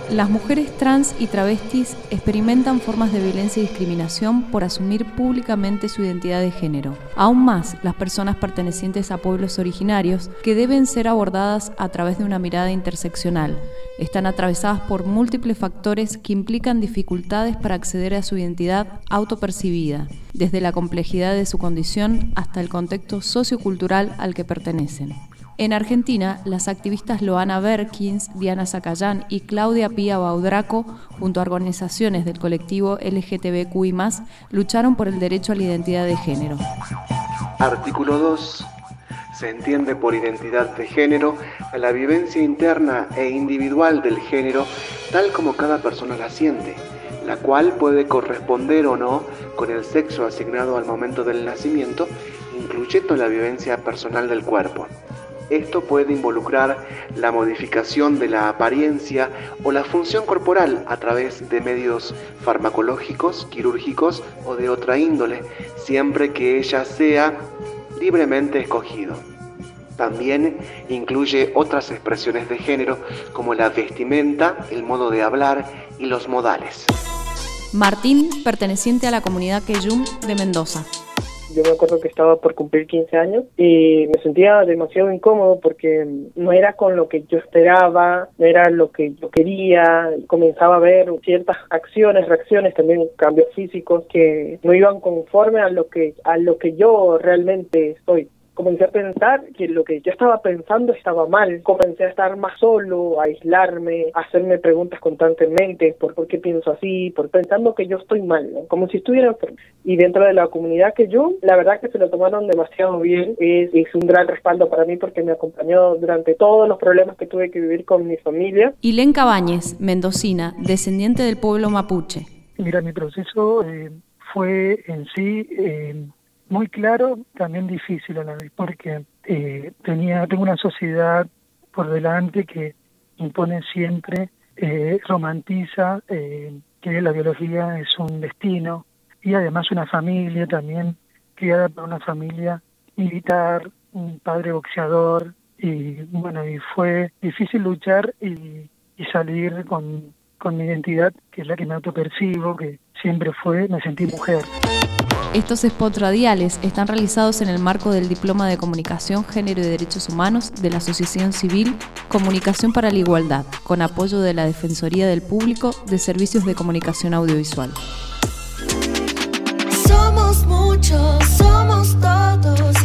Las mujeres trans y travestis experimentan formas de violencia y discriminación por asumir públicamente su identidad de género. Aún más, las personas pertenecientes a pueblos originarios, que deben ser abordadas a través de una mirada interseccional, están atravesadas por múltiples factores que implican dificultades para acceder a su identidad autopercibida, desde la complejidad de su condición hasta el contexto sociocultural al que pertenecen. En Argentina, las activistas Loana Berkins, Diana Zacayán y Claudia Pía Baudraco, junto a organizaciones del colectivo LGTBQI+, lucharon por el derecho a la identidad de género. Artículo 2. Se entiende por identidad de género a la vivencia interna e individual del género tal como cada persona la siente, la cual puede corresponder o no con el sexo asignado al momento del nacimiento, incluyendo la vivencia personal del cuerpo. Esto puede involucrar la modificación de la apariencia o la función corporal a través de medios farmacológicos, quirúrgicos o de otra índole, siempre que ella sea libremente escogido. También incluye otras expresiones de género como la vestimenta, el modo de hablar y los modales. Martín, perteneciente a la comunidad Queyum de Mendoza. Yo me acuerdo que estaba por cumplir 15 años y me sentía demasiado incómodo porque no era con lo que yo esperaba, no era lo que yo quería. Comenzaba a ver ciertas acciones, reacciones, también cambios físicos que no iban conforme a lo que yo realmente soy. Comencé a pensar que lo que yo estaba pensando estaba mal. Comencé a estar más solo, a aislarme, a hacerme preguntas constantemente por qué pienso así, pensando que yo estoy mal, ¿no? Como si estuviera enfermo. Y dentro de la comunidad que yo, la verdad que se lo tomaron demasiado bien. Es un gran respaldo para mí porque me acompañó durante todos los problemas que tuve que vivir con mi familia. Ilén Cabañez, mendocina, descendiente del pueblo mapuche. Mira, mi proceso fue en sí muy claro, también difícil a la vez, porque tengo una sociedad por delante que impone siempre, romantiza que la biología es un destino y además una familia también criada por una familia militar, un padre boxeador y bueno, y fue difícil luchar y salir con mi identidad, que es la que me autopercibo, que siempre me sentí mujer. Estos spots radiales están realizados en el marco del Diploma de Comunicación, Género y Derechos Humanos de la Asociación Civil Comunicación para la Igualdad, con apoyo de la Defensoría del Público de Servicios de Comunicación Audiovisual. Somos muchos, somos todos.